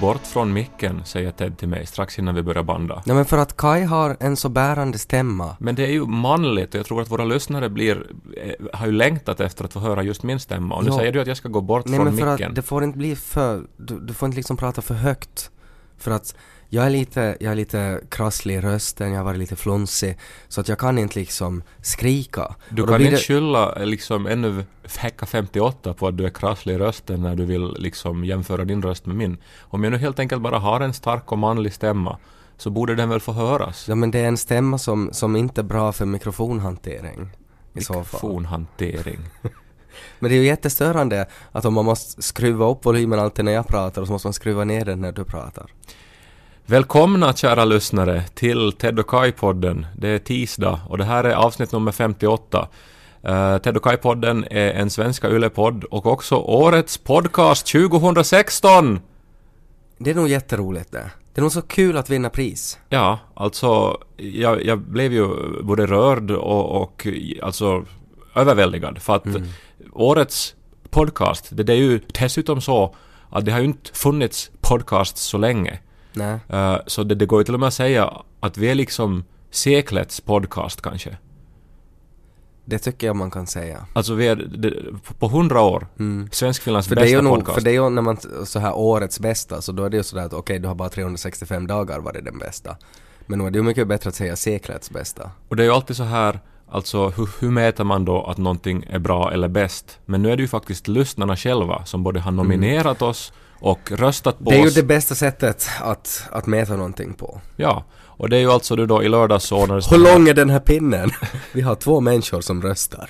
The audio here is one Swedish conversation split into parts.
bort från micken, säger Ted till mig strax innan vi börjar banda. Ja, men för att Kai har en så bärande stämma. Men det är ju manligt och jag tror att våra lyssnare har ju längtat efter att få höra just min stämma. Och nu säger du att jag ska gå bort från micken. Nej, men för att det får inte bli för... Du får inte liksom prata för högt. För att jag är lite krasslig i rösten, jag har varit lite flunsig. Så att jag kan inte liksom skrika. Du kan inte skylla liksom ännu Häcka 58 på att du är krasslig i rösten när du vill liksom jämföra din röst med min. Om jag nu helt enkelt bara har en stark och manlig stämma så borde den väl få höras. Ja, men det är en stämma som inte är bra för mikrofonhantering. Mikrofonhantering. Men det är ju jättestörande att om man måste skruva upp volymen alltid när jag pratar och så måste man skruva ner den när du pratar. Välkomna kära lyssnare till Ted och Kai-podden. Det är tisdag och det här är avsnitt nummer 58. Ted och Kai-podden är en svenska Yle-podd och också årets podcast 2016! Det är nog jätteroligt det. Det är nog så kul att vinna pris. Ja, alltså jag blev ju både rörd och alltså överväldigad för att årets podcast, det är ju dessutom så att det har ju inte funnits podcast så länge. Nej. Så det går ju till och med att säga att vi är liksom seklets podcast kanske. Det tycker jag man kan säga. Alltså vi är på 100 år. Svenskfinlands bästa podcast. För det är ju när man så här årets bästa, så då är det ju sådär att okej, du har bara 365 dagar varit den bästa. Men då är det ju mycket bättre att säga seklets bästa. Och det är ju alltid så här, alltså hur mäter man då att någonting är bra eller bäst? Men nu är det ju faktiskt lyssnarna själva som både har nominerat oss och röstat på oss. Det är ju det bästa sättet att mäta någonting på. Ja, och det är ju alltså du då i lördags så ordnades... Hur lång är den här pinnen? Vi har 2 människor som röstar.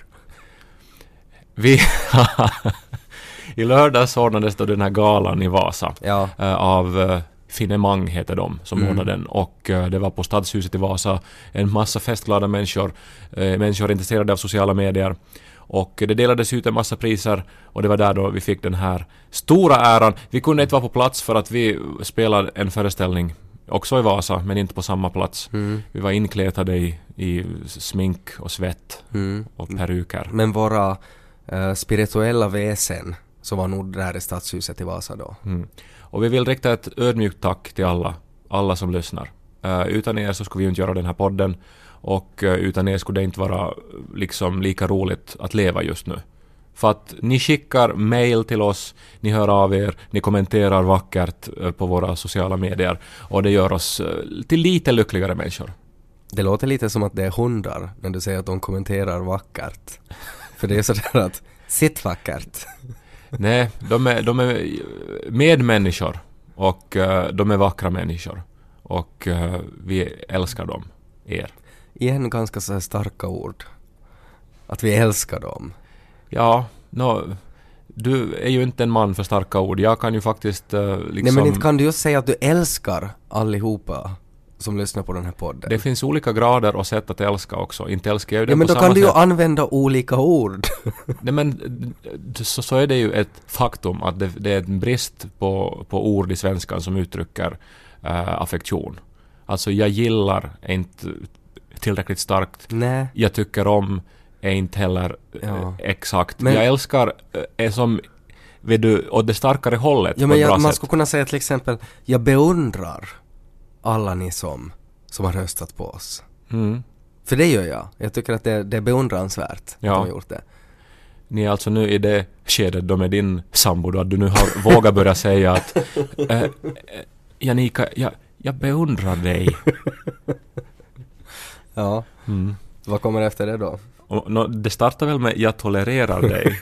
I lördags ordnades då den här galan i Vasa. Ja. Av Finemang heter de som ordnade den. Och det var på Stadshuset i Vasa. En massa festglada människor. Människor intresserade av sociala medier. Och det delades ut en massa priser och det var där då vi fick den här stora äran. Vi kunde inte vara på plats för att vi spelade en föreställning också i Vasa, men inte på samma plats. Vi var inklätade i smink och svett och peruker. Men våra spirituella väsen så var nog där i Stadshuset i Vasa då. Och vi vill rikta ett ödmjukt tack till alla som lyssnar. Utan er så skulle vi ju inte göra den här podden. Och utan er skulle det inte vara liksom lika roligt att leva just nu. För att ni skickar mail till oss, ni hör av er, ni kommenterar vackert på våra sociala medier. Och det gör oss till lite lyckligare människor. Det låter lite som att det är hundar när du säger att de kommenterar vackert. För det är sådär att, sitt vackert. Nej, de är medmänniskor och de är vackra människor. Och vi älskar dem, er. Igen ganska så starka ord. Att vi älskar dem. Ja, du är ju inte en man för starka ord. Jag kan ju faktiskt liksom... Nej, men inte kan du just säga att du älskar allihopa som lyssnar på den här podden. Det finns olika grader och sätt att älska också. Inte älskar jag ju den men på då samma kan du ju sätt. använda olika ord. Nej, men så är det ju ett faktum att det är en brist på ord i svenskan som uttrycker affektion. Alltså jag gillar inte tillräckligt starkt. Nej. Jag tycker om är inte heller exakt. Men jag älskar är som vet du, åt det starkare hållet. Ja, men man skulle kunna säga till exempel jag beundrar alla ni som har röstat på oss. För det gör jag. Jag tycker att det är beundransvärt att de har gjort det. Ni är alltså nu i det skedet då med din sambo då, att du nu har vågat börja säga att Janika, jag beundrar dig. Ja. Vad kommer efter det då? Det startar väl med jag tolererar dig.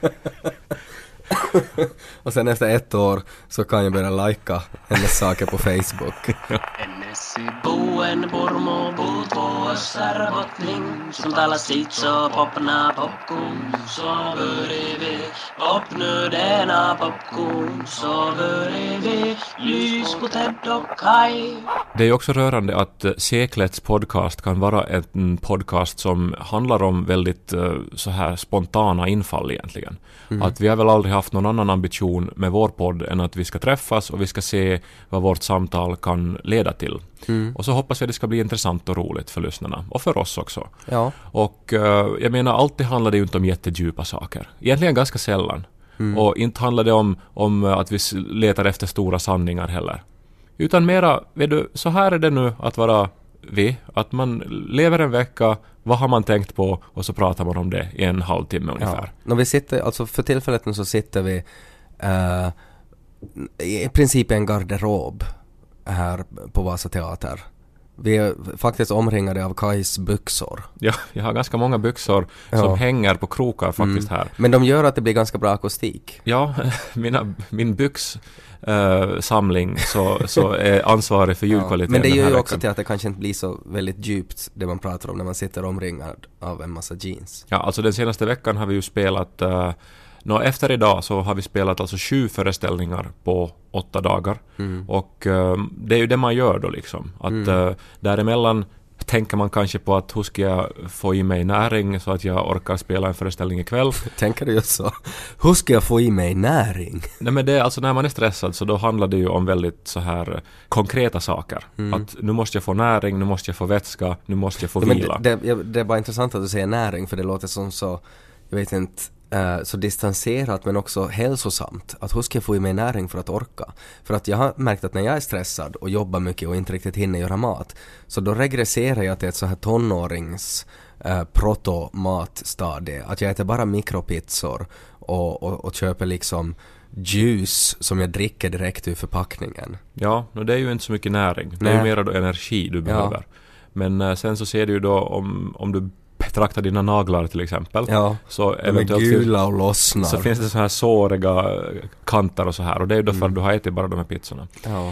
Och sen efter 1 år så kan jag börja lajka hennes saker på Facebook. Ennesi buen purmo puutvoa sarvotning, som talas sit så popna popcorn, så börjar popnödena popcorn, så börjar lys på Ted och Kai. Det är ju också rörande att seklets podcast kan vara en podcast som handlar om väldigt så här spontana infall egentligen. Att vi har väl aldrig haft någon annan ambition med vår podd än att vi ska träffas och vi ska se vad vårt samtal kan leda till. Och så hoppas vi att det ska bli intressant och roligt för lyssnarna och för oss också. Ja. Och jag menar, alltid handlar det ju inte om jättedjupa saker. Egentligen ganska sällan. Och inte handlar det om att vi letar efter stora sanningar heller. Utan mera, vet du, så här är det nu att vara att man lever en vecka, vad har man tänkt på, och så pratar man om det i en halvtimme ungefär. Ja. När vi sitter, alltså för tillfället nu så sitter vi i princip en garderob här på Vasa teater. Vi är faktiskt omringade av Kajs byxor. Ja, jag har ganska många byxor som hänger på krokar faktiskt här. Men de gör att det blir ganska bra akustik. Ja, min samling så är ansvarig för ljudkvaliteten. Men det gör ju också till att det kanske inte blir så väldigt djupt det man pratar om när man sitter omringad av en massa jeans. Ja, alltså den senaste veckan har vi ju spelat efter idag så har vi spelat alltså 7 föreställningar på 8 dagar. Och det är ju det man gör då liksom. Att däremellan tänker man kanske på att hur ska jag få i mig näring så att jag orkar spela en föreställning ikväll. Tänker du just så? Hur ska jag få i mig näring? Nej, men det är alltså när man är stressad så då handlar det ju om väldigt så här konkreta saker. Att nu måste jag få näring, nu måste jag få vätska, nu måste jag få vila. Det är bara intressant att du säger näring, för det låter som så, jag vet inte, så distanserat men också hälsosamt. Att hur ska jag få i mig näring för att orka? För att jag har märkt att när jag är stressad och jobbar mycket och inte riktigt hinner göra mat, så då regresserar jag till ett så här tonårings proto-matstadie. Att jag äter bara mikropizzor och köper liksom juice som jag dricker direkt ur förpackningen. Ja, det är ju inte så mycket näring. Det är ju mer då energi du behöver. Men sen så ser du ju då om du betraktar dina naglar till exempel. Ja, så eventuellt är gula och lossnar. Så finns det så här såriga kanter och så här. Och det är ju då för att du har ätit bara de här pizzorna. Ja,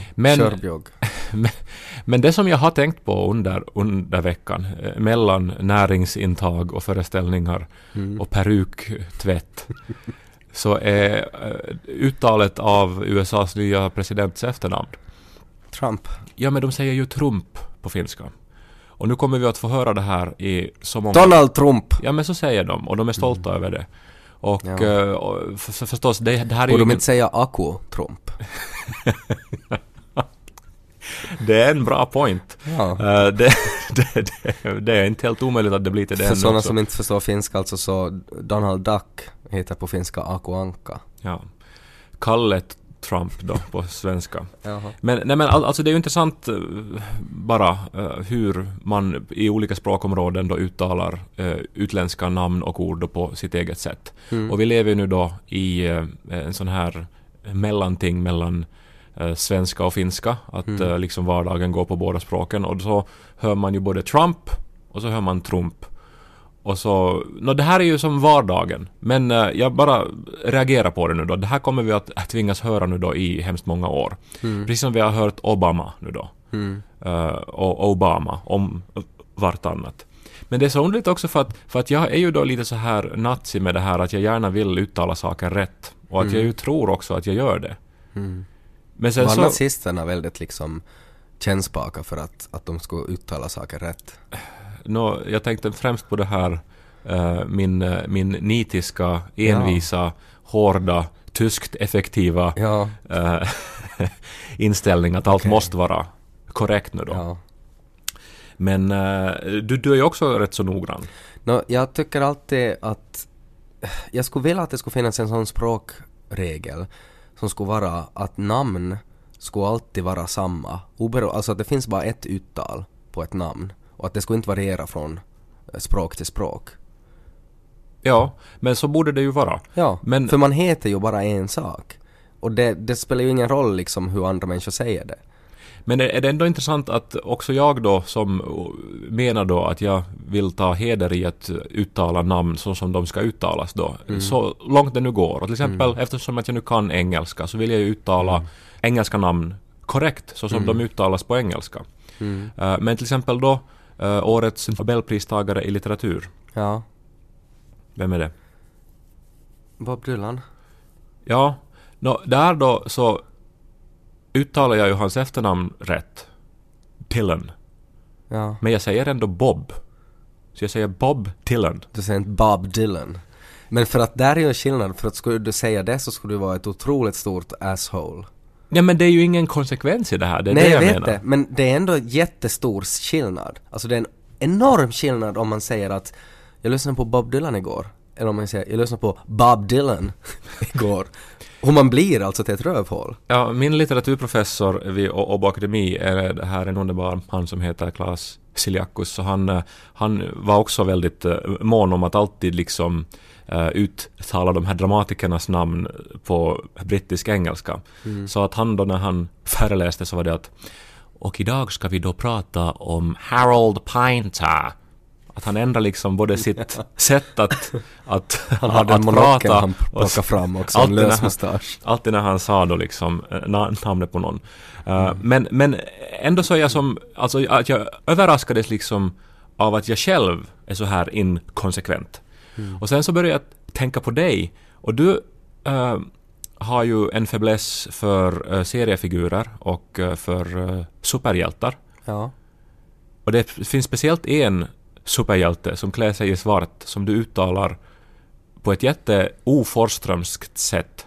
men det som jag har tänkt på under veckan, mellan näringsintag och föreställningar och peruktvätt, så är uttalet av USAs nya presidents efternamn. Trump. Ja, men de säger ju Trump på finska. Och nu kommer vi att få höra det här i så många... Donald Trump! Ja, men så säger de. Och de är stolta över det. Och förstås, det här är ju... Och de inte säga Aku Trump. Det är en bra point. Ja. Det är inte helt omöjligt att det blir till det. För sådana som inte förstår finska, alltså så Donald Duck heter på finska Aku Anka. Ja. Kalle Trump då på svenska. Men alltså det är ju intressant bara hur man i olika språkområden då uttalar utländska namn och ord då på sitt eget sätt. Och vi lever ju nu då i en sån här mellanting mellan svenska och finska, att liksom vardagen går på båda språken, och så hör man ju både Trump och så hör man Trump. Och så, det här är ju som vardagen, men jag bara reagerar på det nu då. Det här kommer vi att tvingas höra nu då i hemskt många år. Precis som vi har hört Obama nu då. Och Obama om vartannat. Men det är så underligt också för att jag är ju då lite så här nazi med det här att jag gärna vill uttala saker rätt. Och att jag ju tror också att jag gör det. Men sen var nazisterna väldigt liksom kännspaka för att de skulle uttala saker rätt? Jag tänkte främst på det här min nitiska, envisa, hårda, tyskt effektiva inställning att allt måste vara korrekt nu då. Ja. Men du är ju också rätt så noggrann. Jag tycker alltid att jag skulle vilja att det skulle finnas en sån språkregel som skulle vara att namn skulle alltid vara samma. Alltså att det finns bara ett uttal på ett namn. Och att det skulle inte variera från språk till språk. Ja, men så borde det ju vara. Ja, men för man heter ju bara en sak. Och det spelar ju ingen roll liksom hur andra människor säger det. Men är det ändå intressant att också jag då som menar då att jag vill ta heder i att uttala namn så som de ska uttalas då. Så långt det nu går. Och till exempel eftersom att jag nu kan engelska så vill jag ju uttala engelska namn korrekt så som de uttalas på engelska. Men till exempel då årets Nobelpristagare i litteratur. Ja. Vem är det? Bob Dylan. Ja. Där då så uttalar jag ju hans efternamn rätt. Dylan. Ja. Men jag säger ändå Bob. Så jag säger Bob Dylan. Du säger inte Bob Dylan. Men för att där är ju en skillnad. För att skulle du säga det så skulle du vara ett otroligt stort asshole. Ja, men det är ju ingen konsekvens i det här. Det är Nej, det jag vet menar. det. Men det är ändå jättestor skillnad. Alltså det är en enorm skillnad om man säger att jag lyssnade på Bob Dylan igår. eller om man säger, jag lyssnade på Bob Dylan igår. Hur man blir alltså till ett rövhål. Ja, min litteraturprofessor vid Åbo Akademi är det här en underbar man som heter Claes Siliakus, så han var också väldigt mån om att alltid liksom uttala de här dramatikernas namn på brittisk engelska. Så att han då när han föreläste så var det att och idag ska vi då prata om Harold Pinter. Att han ändrar liksom både sitt sätt att Han hade en monokel han plockade fram också, en lös mustasch. Alltid när han sa då liksom namnet på någon. Men ändå så är jag som, alltså att jag överraskades liksom av att jag själv är så här inkonsekvent. Och sen så började jag tänka på dig, och du har ju en fäbless för seriefigurer och för superhjältar. Ja. Och det finns speciellt en superhjälte som klär sig i svart som du uttalar på ett jätte-oforströmskt sätt.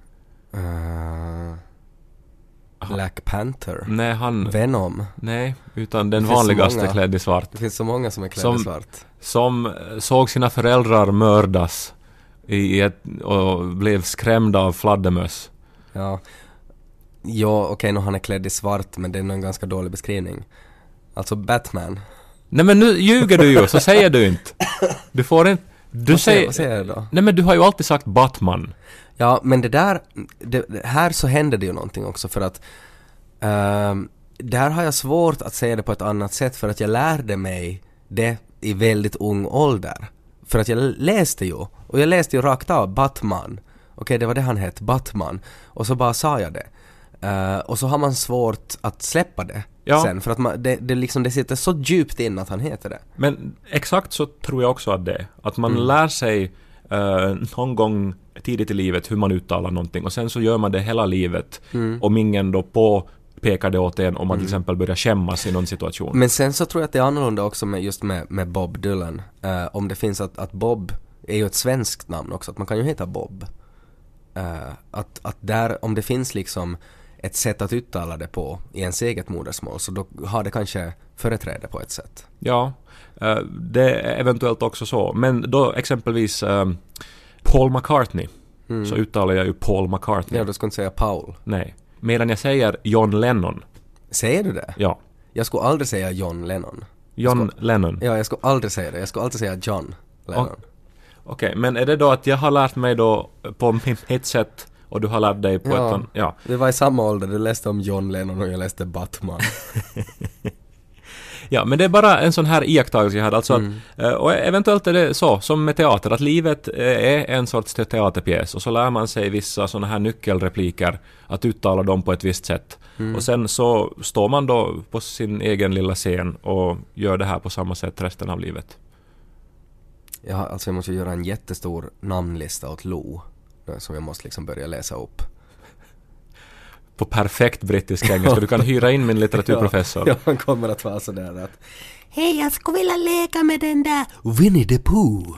Black Panther. Nej, Venom. Nej, utan den vanligaste klädd i svart. Det finns så många som är klädd i svart. Som såg sina föräldrar mördas och blev skrämda av fladdermöss. Ja. Ja, okej, nu han är klädd i svart, men det är nog en ganska dålig beskrivning. Alltså Batman. Nej, men nu ljuger du ju, så säger du inte. Du får inte... Vad säger jag då? Nej, men du har ju alltid sagt Batman. Ja, men det här så händer det ju någonting också, för att där har jag svårt att säga det på ett annat sätt, för att jag lärde mig det i väldigt ung ålder. För att jag läste ju, och jag läste ju rakt av Batman. Okej, det var det han hette, Batman. Och så bara sa jag det. Och så har man svårt att släppa det sen, för att det sitter så djupt in att han heter det. Men exakt så tror jag också att det är. Att man lär sig någon gång tidigt i livet hur man uttalar någonting, och sen så gör man det hela livet, om ingen då pekar det åt en om man till exempel börjar skämmas i någon situation. Men sen så tror jag att det är annorlunda också med Bob Dylan. Om det finns att Bob är ju ett svenskt namn också, att man kan ju heta Bob. Att där, om det finns liksom ett sätt att uttala det på i ens eget modersmål, så då har det kanske företräde på ett sätt. Ja, det är eventuellt också så. Men då exempelvis Paul McCartney, så uttalar jag ju Paul McCartney. Ja, du ska inte säga Paul. Nej, medan jag säger John Lennon. Säger du det? Ja. Jag skulle aldrig säga John Lennon. Lennon? Ja, jag skulle aldrig säga det. Jag skulle alltid säga John Lennon. Okej, men är det då att jag har lärt mig då på mitt sätt och du har lärt dig på ett annat? Ja. Vi var i samma ålder, du läste om John Lennon och jag läste Batman. Ja, men det är bara en sån här iakttagelse jag hade. Alltså och eventuellt är det så, som med teater, att livet är en sorts teaterpjäs, och så lär man sig vissa såna här nyckelrepliker, att uttala dem på ett visst sätt. Och sen så står man då på sin egen lilla scen och gör det här på samma sätt resten av livet. Ja, alltså jag måste göra en jättestor namnlista åt Lo, som jag måste liksom börja läsa upp. På perfekt brittisk engelska. Du kan hyra in min litteraturprofessor. Ja, han kommer att vara sådär att hej, jag skulle vilja leka med den där Winnie the Pooh.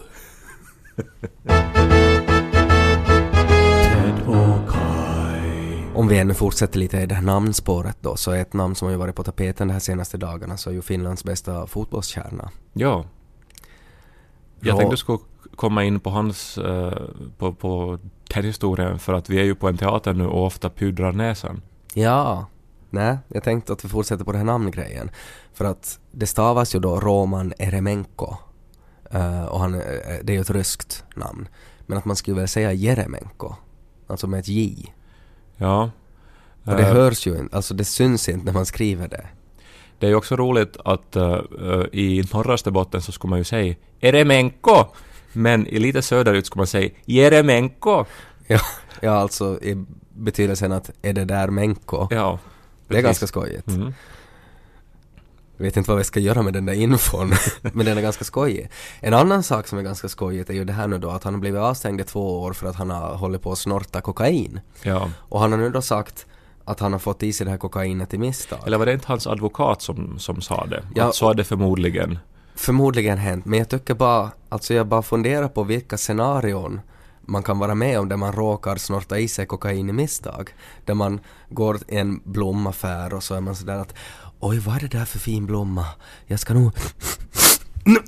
Om vi ännu fortsätter lite i det här namnspåret då, så är ett namn som har ju varit på tapeten de här senaste dagarna, så är ju Finlands bästa fotbollskärna. Ja. Jag tänkte du skulle komma in på hans på den historien, för att vi är ju på en teater nu och ofta pudrar näsan. Ja, nej, jag tänkte att vi fortsätter på den här namngrejen. För att det stavas ju då Roman Eremenko. Och det är ju ett ryskt namn. Men att man skulle väl säga Jeremenko, alltså med ett J. Ja. Och det hörs ju inte, alltså det syns inte när man skriver det. Det är ju också roligt att i norraste botten så skulle man ju säga Eremenko, men i lite söderut skulle man säga Jeremenko. Ja, alltså i betydelsen att är det där Menko. Ja, det är ganska skojigt. Jag vet inte vad vi ska göra med den där infon, men den är ganska skojig. En annan sak som är ganska skojigt är ju det här nu då, att han har blivit avstängd i 2 år för att han har hållit på att snorta kokain. Ja. Och han har nu då sagt att han har fått i sig det här kokainet i misstag. Eller var det inte hans advokat som sa det? Ja, att så är det förmodligen. Förmodligen hänt, men jag tycker bara, alltså jag bara funderar på vilka scenarion man kan vara med om där man råkar snorta i sig kokain i misstag. Där man går i en blomaffär och så är man sådär att oj, vad är det där för fin blomma? Jag ska nog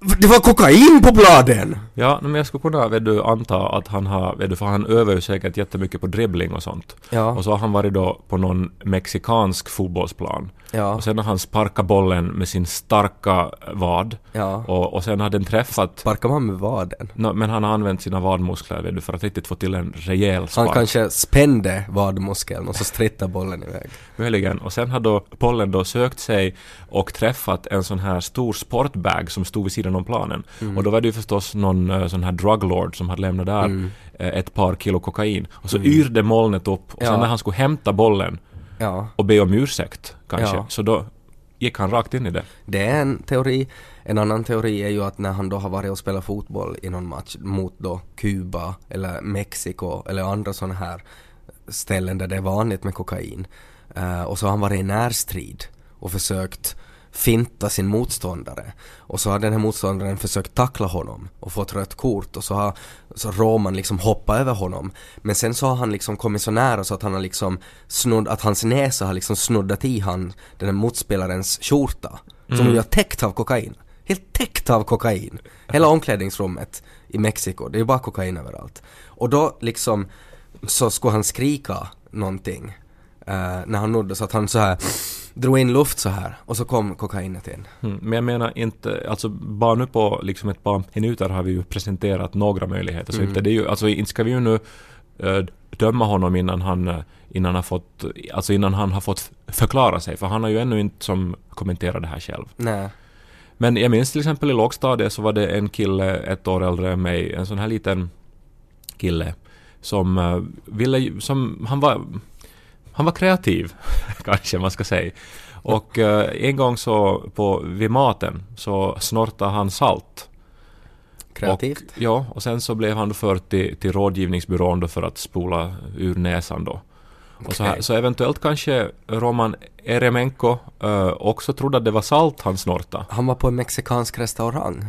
Det var kokain på bladen! Ja, men jag skulle kunna anta att han har, för han övar ju säkert jättemycket på dribbling och sånt. Ja. Och så har han varit då på någon mexikansk fotbollsplan. Ja. Och sen har han sparkat bollen med sin starka vad. Ja. Och sen har den träffat... Sparkar man med vaden? Men han har använt sina vadmuskler för att riktigt få till en rejäl spark. Han kanske spände vadmuskeln och så strittade bollen iväg. Möjligen. Och sen har då bollen då sökt sig och träffat en sån här stor sportbag som stod vid sidan om planen. Och då var det ju förstås någon sån här druglord som hade lämnat där ett par kilo kokain. Och så yrde molnet upp. Och sen när han skulle hämta bollen och be om ursäkt kanske, så då gick han rakt in i det. Det är en teori. En annan teori är ju att när han då har varit och spelat fotboll i någon match mot då Kuba eller Mexiko eller andra sådana här ställen där det är vanligt med kokain, och så har han varit i närstrid och försökt finta sin motståndare, och så har den här motståndaren försökt tackla honom och fått rött kort, och så har Roman liksom hoppat över honom, men sen så har han liksom kommit så nära så att han har liksom att hans näsa har liksom snuddat i den här motspelarens skjorta som ju är täckt av kokain, helt täckt av kokain, hela omklädningsrummet i Mexiko, det är ju bara kokain överallt, och då liksom så skulle han skrika någonting när han nådde, så att han så här drog in luft så här, och så kom kokainet in. Men jag menar inte, alltså bara nu på liksom ett par minuter har vi ju presenterat några möjligheter, så inte det är ju, alltså inte ska vi ju nu döma honom innan han har fått förklara sig, för han har ju ännu inte som kommenterat det här själv. Nej. Men jag minns till exempel i lågstadiet så var det en kille 1 år äldre än mig, en sån här liten kille som han var kreativ, kanske man ska säga. Och en gång så vid maten så snortade han salt. Kreativt. Och sen så blev han förd till rådgivningsbyrån då för att spola ur näsan då. Okay. Och så eventuellt kanske Roman Eremenko också trodde att det var salt han snortade. Han var på en mexikansk restaurang.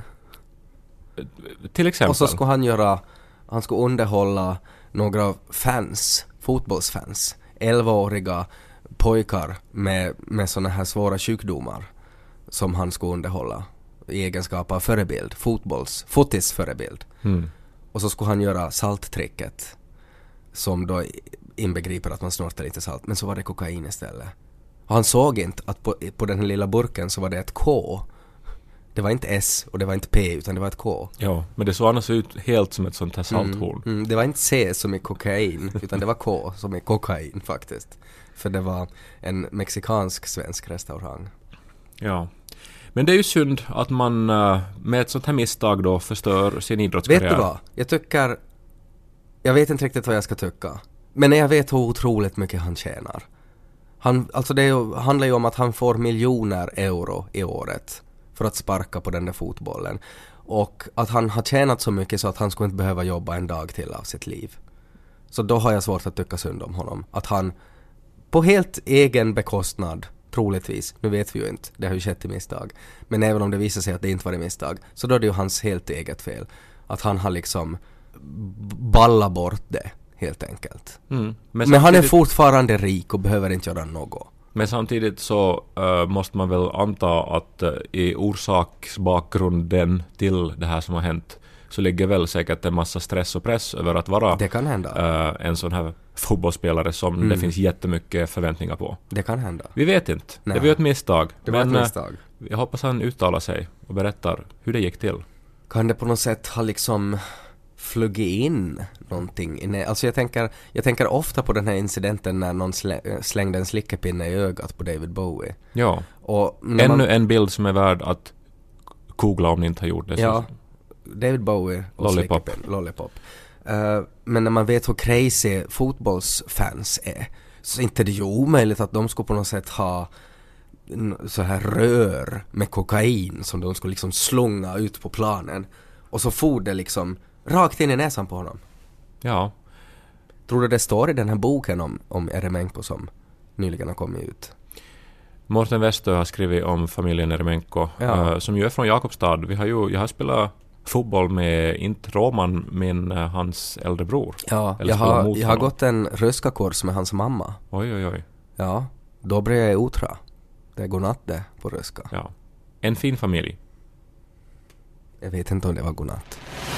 Till exempel. Och så skulle han skulle underhålla några fans, fotbollsfans. 11-åriga pojkar med såna här svåra sjukdomar som han skulle underhålla i egenskap av förebild, fotisförebild. Och så skulle han göra salttricket som då inbegriper att man snortar lite salt, men så var det kokain istället. Och han såg inte att på den här lilla burken så var det ett K. Det var inte S och det var inte P, utan det var ett K. Ja, men det såg annars ut helt som ett sånt här salthorn. Det var inte C som i kokain, utan det var K som i kokain faktiskt. För det var en mexikansk-svensk restaurang. Ja. Men det är ju synd att man med ett sånt här misstag då förstör sin idrottskarriär. Vet du vad? Jag vet inte riktigt vad jag ska tycka. Men jag vet hur otroligt mycket han tjänar. Alltså det handlar ju om att han får miljoner euro i året för att sparka på den där fotbollen. Och att han har tjänat så mycket så att han skulle inte behöva jobba en dag till av sitt liv. Så då har jag svårt att tycka synd om honom. Att han på helt egen bekostnad, troligtvis, nu vet vi ju inte, det har ju skett i misstag. Men även om det visar sig att det inte var i misstag, så då är det ju hans helt eget fel. Att han har liksom ballat bort det, helt enkelt. Men han är fortfarande rik och behöver inte göra något. Men samtidigt så måste man väl anta att i orsaksbakgrunden till det här som har hänt så ligger väl säkert en massa stress och press över att vara det kan hända. En sån här fotbollsspelare som det finns jättemycket förväntningar på. Det kan hända. Vi vet inte. Nej. Det var ju ett misstag. Det var ett misstag. Jag hoppas han uttalar sig och berättar hur det gick till. Kan det på något sätt ha liksom flugit in någonting? Alltså jag tänker ofta på den här incidenten när någon slängde en slickepinne i ögat på David Bowie. Ja. Och ännu en bild som är värd att googla om ni inte har gjort det. Ja. David Bowie och Lollipop. Lollipop. Men när man vet hur crazy fotbollsfans är, så inte det ju omöjligt att de skulle på något sätt ha så här rör med kokain som de skulle liksom slunga ut på planen, och så for det liksom rakt in i näsan på honom. Ja. Tror du det står i den här boken om Eremenko som nyligen har kommit ut? Mårten Westö har skrivit om familjen Eremenko, som ju är från Jakobstad. Jag har spelat fotboll med, inte Roman, men hans äldre bror. Ja, jag har gått en röskakurs med hans mamma. Oj. Ja, då blev jag otra. Det går natt det på röska. Ja. En fin familj. Jag vet inte om det var godnatt.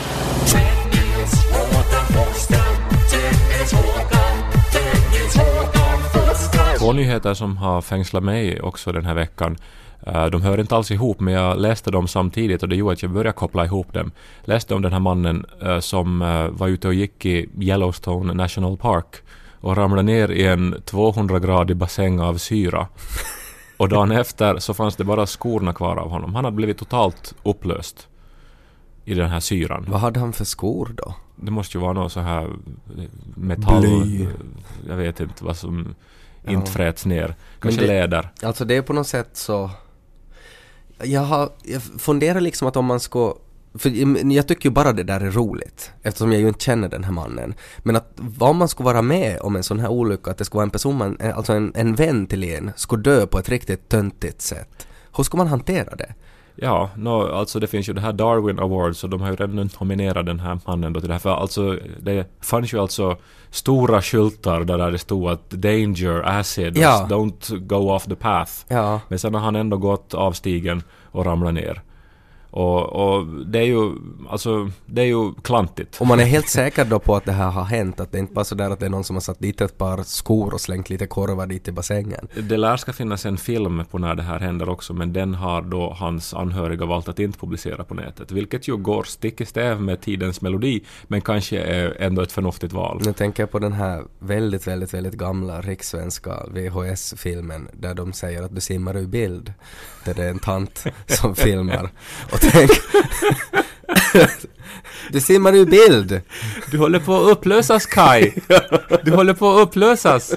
Två nyheter som har fängslat mig också den här veckan. De hör inte alls ihop, men jag läste dem samtidigt och det gjorde att jag började koppla ihop dem. Läste om den här mannen som var ute och gick i Yellowstone National Park och ramlade ner i en 200-gradig bassäng av syra. Och dagen efter så fanns det bara skorna kvar av honom. Han hade blivit totalt upplöst i den här syran. Vad hade han för skor då? Det måste ju vara någon så här metall... Bly. Jag vet inte vad som inte fräts ner. Kanske läder. Alltså det är på något sätt så... Jag funderar liksom att om man ska... För jag tycker ju bara det där är roligt, eftersom jag ju inte känner den här mannen. Men att vad man ska vara med om en sån här olycka, att det ska vara en person, alltså en vän till en, ska dö på ett riktigt töntigt sätt. Hur ska man hantera det? Ja, alltså det finns ju det här Darwin Awards och de har ju redan nominerat den här mannen då till det här. För alltså, det fanns ju alltså stora skyltar där det stod att danger, acid, don't go off the path. Ja. Men sen har han ändå gått av stigen och ramlat ner. Och det är ju klantigt. Och man är helt säker då på att det här har hänt, att det inte bara så där att det är någon som har satt dit ett par skor och slängt lite korvar dit i bassängen. Det lär ska finnas en film på när det här händer också, men den har då hans anhöriga valt att inte publicera på nätet, vilket ju går stick i stäv med tidens melodi, men kanske är ändå ett förnuftigt val. Nu tänker jag på den här väldigt, väldigt, väldigt gamla rikssvenska VHS-filmen där de säger att du simmar ur bild, där det är en tant som filmar. Och tänk, du simmar ur bild. Du håller på att upplösas, Kai. Du håller på att upplösas.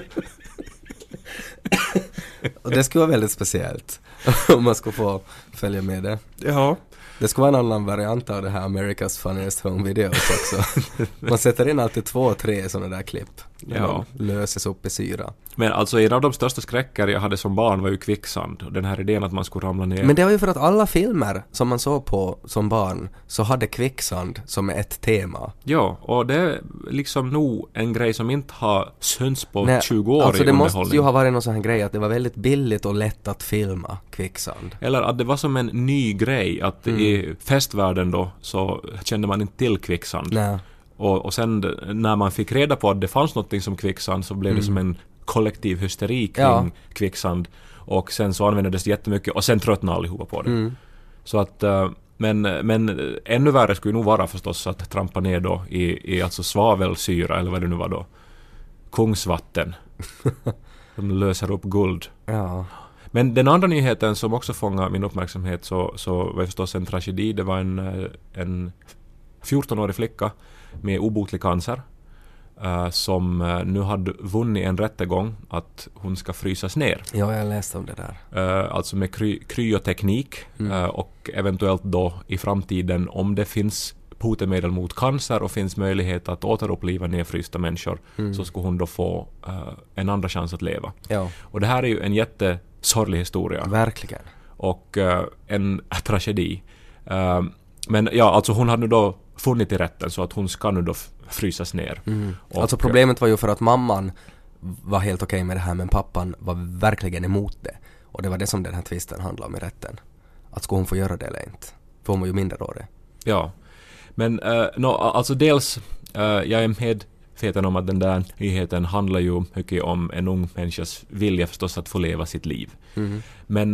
Och det skulle vara väldigt speciellt om man skulle få följa med det. Ja. Det skulle vara en annan variant av det här America's Funniest Home Videos också. Man sätter in alltid 2-3 sådana där klipp. Ja. Löses upp i syra. Men alltså en av de största skräckar jag hade som barn var ju kvicksand. Den här idén att man skulle ramla ner. Men det var ju för att alla filmer som man såg på som barn så hade kvicksand som ett tema. Ja, och det är liksom nog en grej som inte har synts på 20 år alltså i det underhållning. måste ju ha varit någon sån här grej att det var väldigt billigt och lätt att filma kvicksand. Eller att det var som en ny grej att i festvärlden då så kände man inte till kvicksand. Nej. Och sen när man fick reda på att det fanns något som kvicksand så blev det som en kollektiv hysteri kring kvicksand. Och sen så användes det jättemycket och sen tröttnade allihopa på det. Så att, men ännu värre skulle nog vara förstås att trampa ner då i alltså svavelsyra eller vad det nu var då. Kungsvatten. Som löser upp guld. Ja. Men den andra nyheten som också fångade min uppmärksamhet så var förstås en tragedi. Det var en 14-årig flicka med obotlig cancer som nu hade vunnit en rättegång att hon ska frysas ner. Ja, jag läste om det där. Alltså med kryoteknik och eventuellt då i framtiden om det finns botemedel mot cancer och finns möjlighet att återuppliva nedfrysta människor så ska hon då få en andra chans att leva. Ja. Och det här är ju en jättesorglig historia. Verkligen. Och en tragedi. Men ja, alltså hon hade nu då funnit i rätten så att hon ska nu då frysas ner. Och, alltså problemet var ju för att mamman var helt okej med det här, men pappan var verkligen emot det. Och det var det som den här tvisten handlade om i rätten. Att ska hon få göra det eller inte? För hon var ju minderårig. Ja, men alltså dels jag är medveten om att den där nyheten handlar ju mycket om en ung människas vilja förstås att få leva sitt liv. Men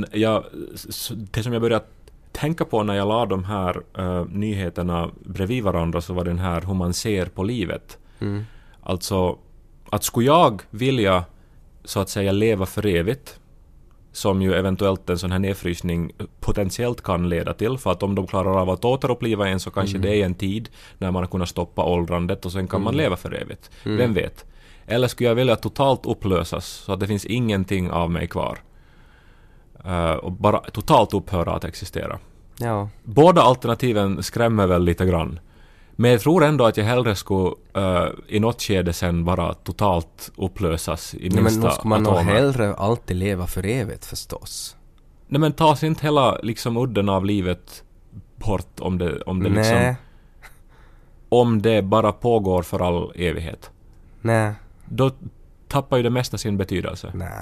det som jag började tänka på när jag la de här nyheterna bredvid varandra så var den här hur man ser på livet. Alltså att skulle jag vilja så att säga leva för evigt, som ju eventuellt en sån här nedfrysning potentiellt kan leda till, för att om de klarar av att återuppliva en så kanske det är en tid när man har kunnat stoppa åldrandet och sen kan man leva för evigt. Vem vet? Eller skulle jag vilja totalt upplösas så att det finns ingenting av mig kvar. Och bara totalt upphöra att existera. Ja. Båda alternativen skrämmer väl lite grann. Men jag tror ändå att jag hellre skulle i något skede sen bara totalt upplösas i minsta men då ska man nog atomer. hellre alltid leva för evigt förstås. Nej, men tas inte hela liksom udden av livet bort om det liksom, om det bara pågår för all evighet. Nej. Då tappar ju det mesta sin betydelse. Nej.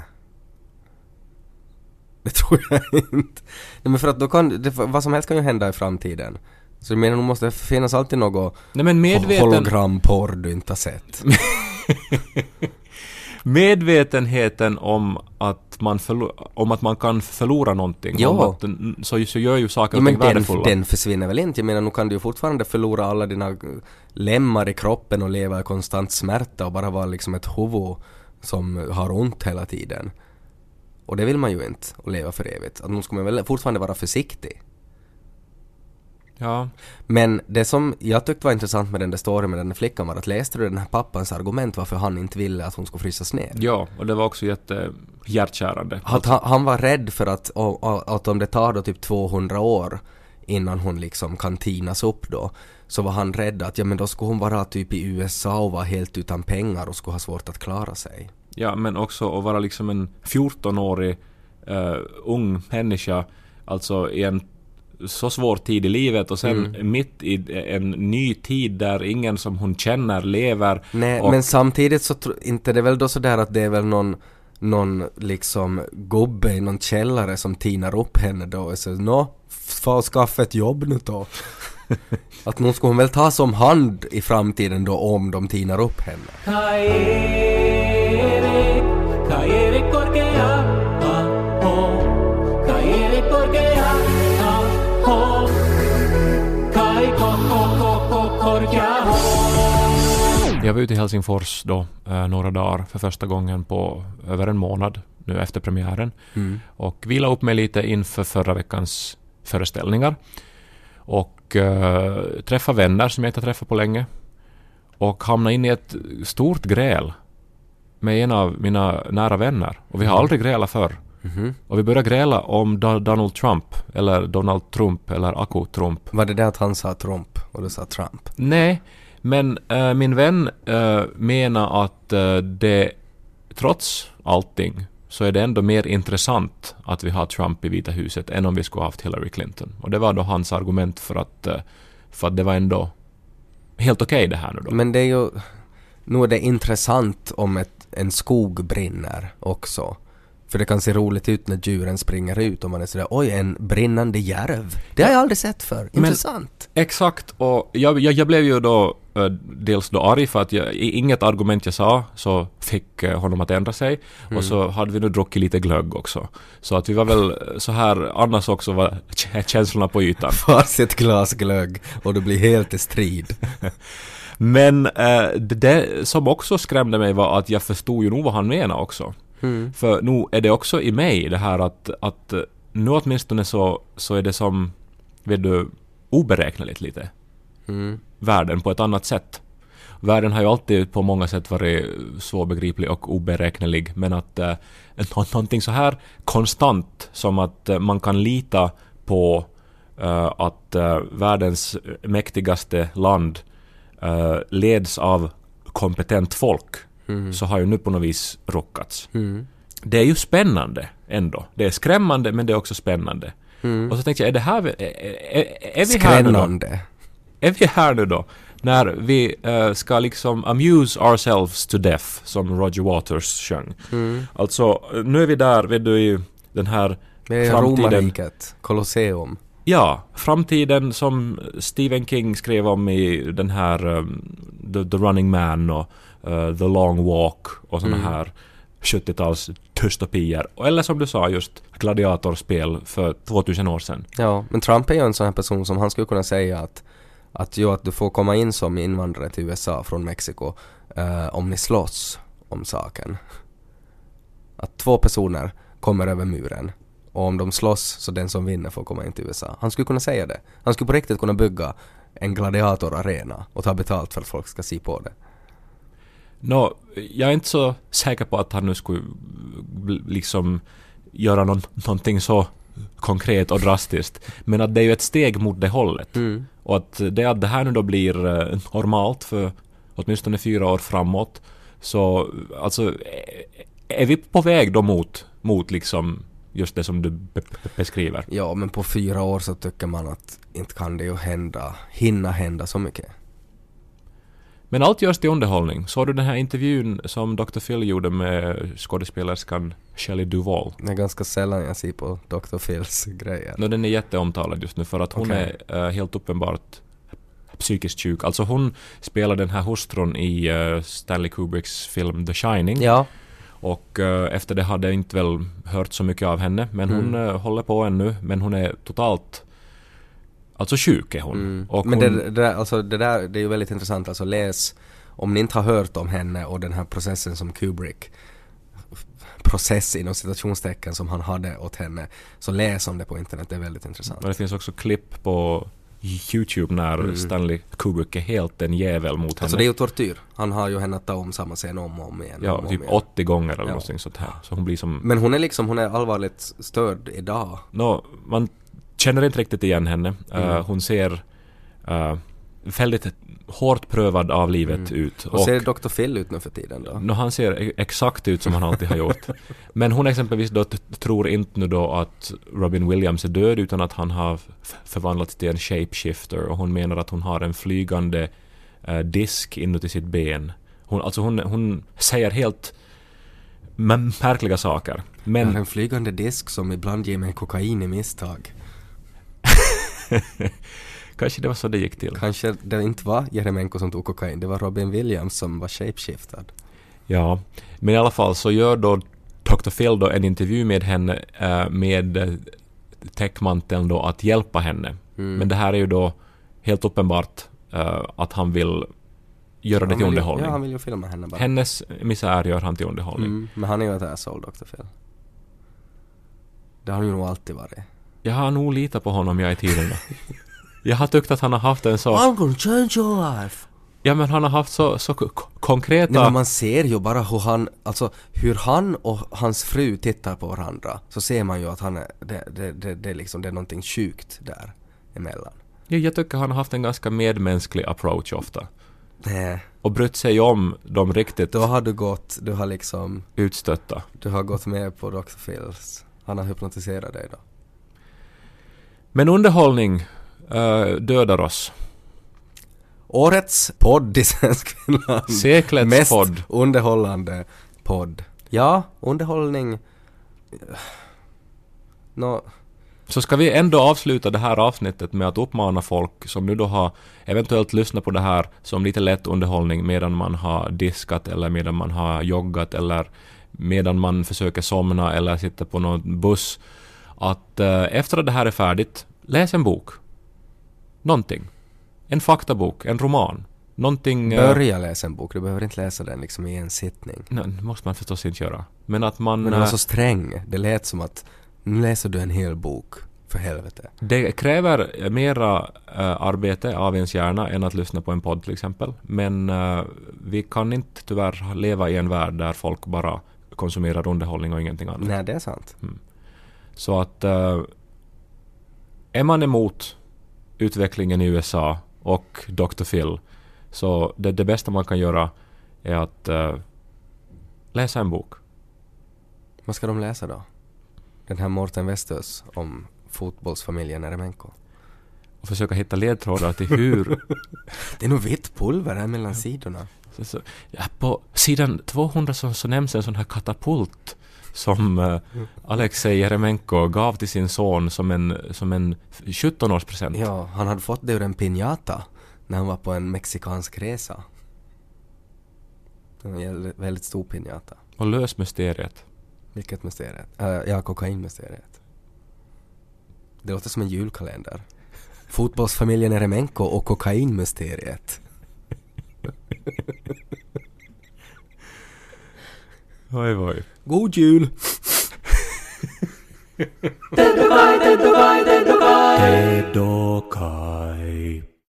Det tror jag inte. Nej, men för att då kan vad som helst kan ju hända i framtiden. Så jag menar, det måste finnas alltid något Nej, men hologramporr du inte har sett. medvetenheten om att man kan förlora någonting. Ja. Om att, så gör ju saker Ja, men värdefulla. den försvinner väl inte. Jag menar, nu kan du ju fortfarande förlora alla dina lemmar i kroppen och leva i konstant smärta och bara vara liksom ett huvud som har ont hela tiden. Och det vill man ju inte, att leva för evigt. Att nu ska man väl fortfarande vara försiktig. Ja. Men det som jag tyckte var intressant med den där storyn med den där flickan var att läste du den här pappans argument varför han inte ville att hon skulle frysas ner? Ja, och det var också hjärtkärande. Att han var rädd för att om det tar då typ 200 år innan hon liksom kan tinas upp då, så var han rädd att ja, men då skulle hon vara typ i USA och vara helt utan pengar och skulle ha svårt att klara sig. Ja, men också att vara liksom en 14-årig ung människa, alltså i en så svår tid i livet och sen mitt i en ny tid där ingen som hon känner lever. Nej, men samtidigt så inte det är väl då så där att det är väl någon liksom gubbe i någon källare som tinar upp henne då och säger få skaffa ett jobb nu då. Att någon ska hon väl ta som hand i framtiden då om de tinar upp henne. Jag var ute i Helsingfors då några dagar för första gången på över en månad nu efter premiären och vila upp mig lite inför förra veckans föreställningar och träffa vänner som jag inte har träffat på länge och hamna in i ett stort gräl med en av mina nära vänner och vi har aldrig grälat förr. Och vi började gräla om Donald Trump eller Donald Trump eller Aku Trump. Var det att han sa Trump och du sa Trump? Nej, men min vän menar att det trots allting så är det ändå mer intressant att vi har Trump i Vita huset än om vi skulle ha haft Hillary Clinton. Och det var då hans argument för att det var ändå helt okej det här nu då. Men det är ju, nu är det intressant om en skog brinner också. För det kan se roligt ut när djuren springer ut och man är sådär, oj, en brinnande järv. Det har jag aldrig sett för. Intressant. Men, exakt, och jag blev ju då dels då arg för att inget argument jag sa så fick honom att ändra sig. Och så hade vi nu druckit lite glögg också. Så att vi var väl så här, annars också var känslorna på ytan. Fars ett glas glögg och du blir helt i strid. Men det som också skrämde mig var att jag förstod ju nog vad han menar också. För nu är det också i mig det här att nu åtminstone så är det som, vet du, oberäkneligt lite. Världen på ett annat sätt. Världen har ju alltid på många sätt varit svårbegriplig och oberäknelig, men att någonting så här konstant som att man kan lita på att världens mäktigaste land leds av kompetent folk, så har ju nu på något vis rockats. Det är ju spännande ändå. Det är skrämmande, men det är också spännande. Och så tänkte jag, är det här är vi här nu då? Är vi här nu då? När vi ska liksom amuse ourselves to death, som Roger Waters sjöng. Alltså, nu är vi där, vet du, i den här framtiden. Romarriket, Colosseum. Ja, framtiden som Stephen King skrev om i den här The Running Man och The Long Walk och såna här 70-tals dystopier. Eller som du sa, just gladiatorspel för 2000 år sedan. Ja, men Trump är ju en sån här person som han skulle kunna säga att du får komma in som invandrare till USA från Mexiko om ni slåss om saken. Att 2 personer kommer över muren och om de slåss så den som vinner får komma in till USA. Han skulle kunna säga det. Han skulle på riktigt kunna bygga en gladiatorarena och ta betalt för att folk ska se på det. Jag är inte så säker på att han nu skulle liksom göra någonting så konkret och drastiskt. Men att det är ju ett steg mot det hållet. Och att det här nu då blir normalt för åtminstone 4 år framåt. Så alltså är vi på väg då mot liksom just det som du beskriver. Ja, men på 4 år så tycker man att inte kan det ju hinna hända så mycket. Men allt görs till underhållning. Såg du den här intervjun som Dr. Phil gjorde med skådespelerskan Shelley Duvall? Det är ganska sällan jag ser på Dr. Phils grejer. No, den är jätteomtalad just nu för att hon är helt uppenbart psykiskt sjuk. Alltså hon spelar den här hustrun i Stanley Kubricks film The Shining. Ja. Och efter det hade jag inte väl hört så mycket av henne. Men hon håller på ännu. Men hon är totalt... Alltså sjuk är hon. Och men hon, det där det är ju väldigt intressant. Alltså läs, om ni inte har hört om henne och den här processen som Kubrick, process inom citationstecken som han hade åt henne, så läs om det på internet, det är väldigt intressant. och det finns också klipp på YouTube när Stanley Kubrick är helt en jävel mot Alltså henne. det är ju tortyr. Han har ju henne att ta om samma scen om och om igen. Ja, om typ igen. 80 gånger eller någonting sånt här. Så hon blir som... Men hon är allvarligt störd idag. Man känner inte riktigt igen henne. Hon ser väldigt hårt prövad av livet ut. Och ser Dr. Phil ut nu för tiden då? Han ser exakt ut som han alltid har gjort. Men hon exempelvis då tror inte nu då att Robin Williams är död utan att han har förvandlats till en shapeshifter, och hon menar att hon har en flygande disk inuti sitt ben. Hon säger helt märkliga saker. Men Jag har en flygande disk som ibland ger mig kokain i misstag. kanske det var så det gick till. Kanske det inte var Jeremenko som tog kokain, det var Robin Williams som var shapeshiftad. Ja, men i alla fall så gör då Dr. Phil då en intervju med henne med täckmanteln då att hjälpa henne. Men det här är ju då helt uppenbart att han vill göra det till underhållning. Ja, han vill ju filma henne bara. Hennes misär gör han till underhållning. Men han är ju ett asshole, Dr. Phil. Det har han ju nog alltid varit. Jag har nog litat på honom jag i tiderna. Jag har tyckt att han har haft en så... I'm gonna change your life. Ja, men han har haft så konkreta... Nej, men man ser ju bara hur han och hans fru tittar på varandra, så ser man ju att han är, det är någonting sjukt där emellan. Ja, jag tycker han har haft en ganska medmänsklig approach ofta. Nej. Och brytt sig om de riktigt Då har du utstötta. Du har gått med på Dr. Phils. Han har hypnotiserat dig då. Men underhållning dödar oss. Årets podd i Svenskfinland. Seklets mest podd. Underhållande podd. Ja, underhållning. Så ska vi ändå avsluta det här avsnittet med att uppmana folk som nu då har eventuellt lyssnat på det här som lite lätt underhållning medan man har diskat eller medan man har joggat eller medan man försöker somna eller sitta på någon buss, att efter att det här är färdigt, läs en bok. Någonting. En faktabok, en roman. Någonting... Börja läsa en bok, du behöver inte läsa den liksom i en sittning. Nej, det måste man förstås inte göra. Men att man... Men det var så sträng. Det lät som att nu läser du en hel bok, för helvete. Det kräver mera arbete av ens hjärna än att lyssna på en podd till exempel. Men vi kan inte tyvärr leva i en värld där folk bara konsumerar underhållning och ingenting annat. Nej, det är sant. Så att är man emot utvecklingen i USA och Dr. Phil, så det bästa man kan göra är att läsa en bok. Vad ska de läsa då? Den här Mårten Westös om fotbollsfamiljen Eremenko. Och försöka hitta ledtrådar till hur... Det är nog vitt pulver här mellan sidorna. På sidan 200 så nämns en sån här katapult som Alexej Jeremenko gav till sin son som en 17-årspresent. Ja, han hade fått det ur en piñata när han var på en mexikansk resa. Det var en väldigt stor piñata. Och lös mysteriet. Vilket mysteriet? Ja, kokainmysteriet. Det låter som en julkalender. Fotbollsfamiljen Eremenko och kokainmysteriet. Oj, oj. God jul! Tedokai, tedokai, tedokai. Tedokai.